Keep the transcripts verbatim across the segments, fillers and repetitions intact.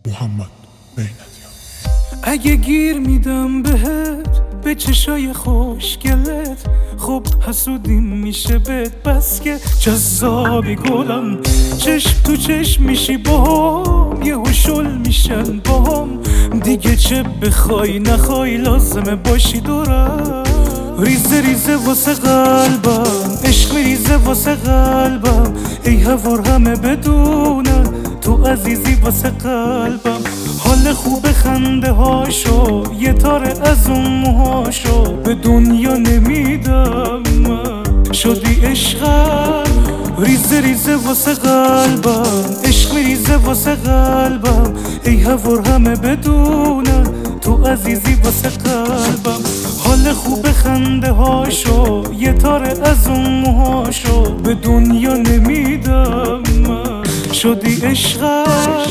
محمد بینتیان. اگه گیر میدم بهت به چشای خوشگلت، خب حسودیم میشه بهت، بس که جذابی گلم. چشم تو چشم میشی باهم، یه هشل میشن باهم. دیگه چه بخوای نخوای لازمه باشی دورم. ریزه ریزه واسه قلبم، عشق میریزه واسه قلبم. ای هوار همه بدونن تو عزیزی واسه قلبم. حال خوب خنده هاشو، یه تاره از اون موهاشو به دنیا نمیدم من. شدی عشقم، ریزه ریزه واسه قلبم، عشق میریزه واسه قلبم. ای هوار همه بدونن تو عزیزی واسه قلبم. حال خوب خنده هاشو، یه تاره از اون موهاشو به دنیا نمیدم من. شدی عشقم.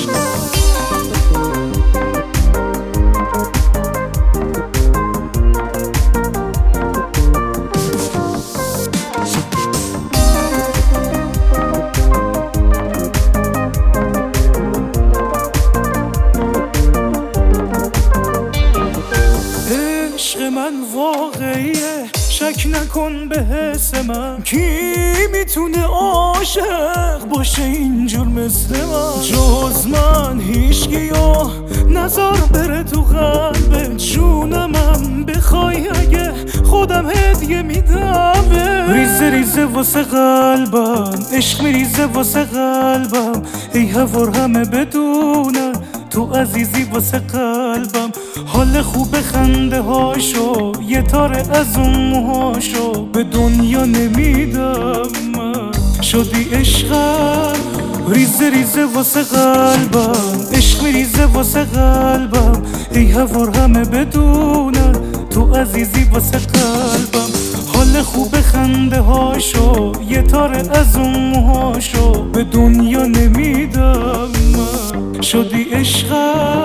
عشق من واقعیه، شک نکن به حس من. کی میتونه عاشق باشه اینجور مثل من؟ جز من هیچکیو نظر بره تو قلبت. جونمم بخوای اگه خودم هدیه میدم. ریزه ریزه واسه قلبم، عشق میریزه واسه قلبم. ای هوار همه بدونن تو عزیزی واسه قلبم. حال خوب خنده هاشو، یه تاره از اون موهاشو به دنیا نمیدم من. شدی عشقم، ریزه ریزه واسه قلبم، عشق میریزه واسه قلبم. ای هوار همه بدونن تو عزیزی واسه قلبم. حال خوب خنده هاشو، یه تاره از اون موهاشو به دنیا نمیدم من. شدی عشقم.